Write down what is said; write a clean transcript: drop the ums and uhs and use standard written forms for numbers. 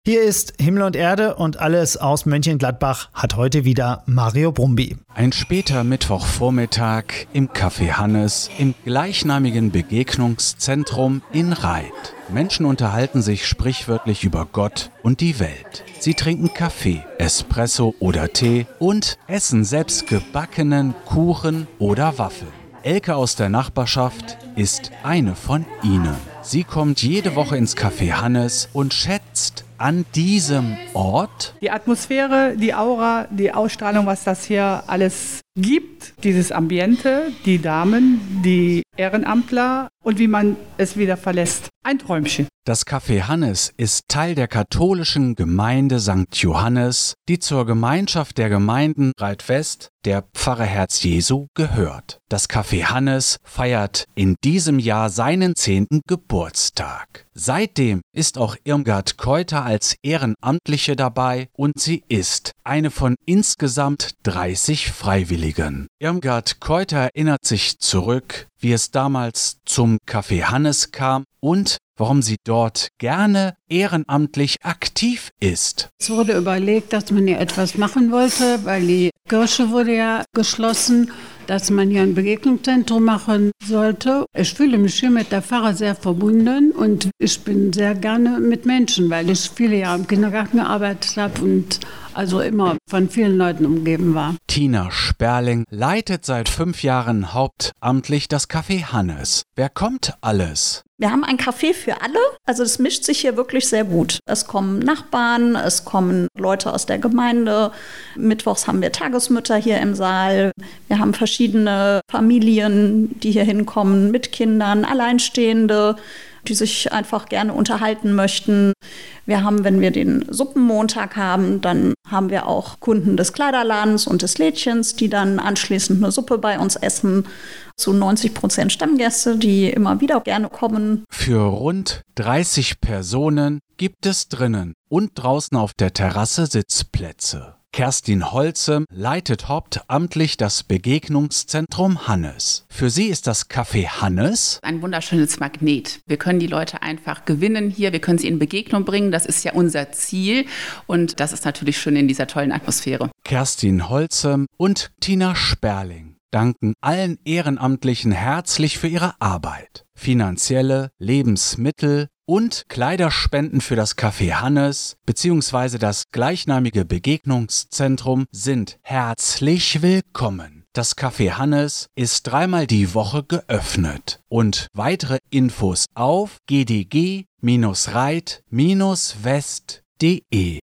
Hier ist Himmel und Erde und alles aus Mönchengladbach hat heute wieder Mario Brumby. Ein später Mittwochvormittag im Café Hannes im gleichnamigen Begegnungszentrum in Reit. Menschen unterhalten sich sprichwörtlich über Gott und die Welt. Sie trinken Kaffee, Espresso oder Tee und essen selbst gebackenen Kuchen oder Waffeln. Elke aus der Nachbarschaft ist eine von ihnen. Sie kommt jede Woche ins Café Hannes und schätzt an diesem Ort die Atmosphäre, die Aura, die Ausstrahlung, was das hier alles gibt, dieses Ambiente, die Damen, die Ehrenamtler und wie man es wieder verlässt. Ein Träumchen. Das Café Hannes ist Teil der katholischen Gemeinde St. Johannes, die zur Gemeinschaft der Gemeinden Reit-West, der Pfarre Herz Jesu, gehört. Das Café Hannes feiert in diesem Jahr seinen 10. Geburtstag. Seitdem ist auch Irmgard Keuter als Ehrenamtliche dabei und sie ist eine von insgesamt 30 Freiwilligen. Irmgard Keuter erinnert sich zurück, wie es damals zum Café Hannes kam und warum sie dort gerne ehrenamtlich aktiv ist. Es wurde überlegt, dass man hier etwas machen wollte, weil die Kirche wurde ja geschlossen, dass man hier ein Begegnungszentrum machen sollte. Ich fühle mich hier mit der Pfarre sehr verbunden und ich bin sehr gerne mit Menschen, weil ich viele Jahre im Kindergarten gearbeitet habe und also immer von vielen Leuten umgeben war. Tina Sperling leitet seit 5 Jahren hauptamtlich das Café Hannes. Wer kommt alles? Wir haben ein Café für alle, also es mischt sich hier wirklich sehr gut. Es kommen Nachbarn, es kommen Leute aus der Gemeinde. Mittwochs haben wir Tagesmütter hier im Saal. Wir haben verschiedene Familien, die hier hinkommen mit Kindern, Alleinstehende, die sich einfach gerne unterhalten möchten. Wir haben, wenn wir den Suppenmontag haben, dann haben wir auch Kunden des Kleiderladens und des Lädchens, die dann anschließend eine Suppe bei uns essen. Zu 90% Stammgäste, die immer wieder gerne kommen. Für rund 30 Personen gibt es drinnen und draußen auf der Terrasse Sitzplätze. Kerstin Holze leitet hauptamtlich das Begegnungszentrum Hannes. Für sie ist das Café Hannes ein wunderschönes Magnet. Wir können die Leute einfach gewinnen hier, wir können sie in Begegnung bringen. Das ist ja unser Ziel und das ist natürlich schön in dieser tollen Atmosphäre. Kerstin Holze und Tina Sperling danken allen Ehrenamtlichen herzlich für ihre Arbeit. Finanzielle, Lebensmittel und Kleiderspenden für das Café Hannes bzw. das gleichnamige Begegnungszentrum sind herzlich willkommen. Das Café Hannes ist 3-mal die Woche geöffnet und weitere Infos auf gdg-reit-west.de.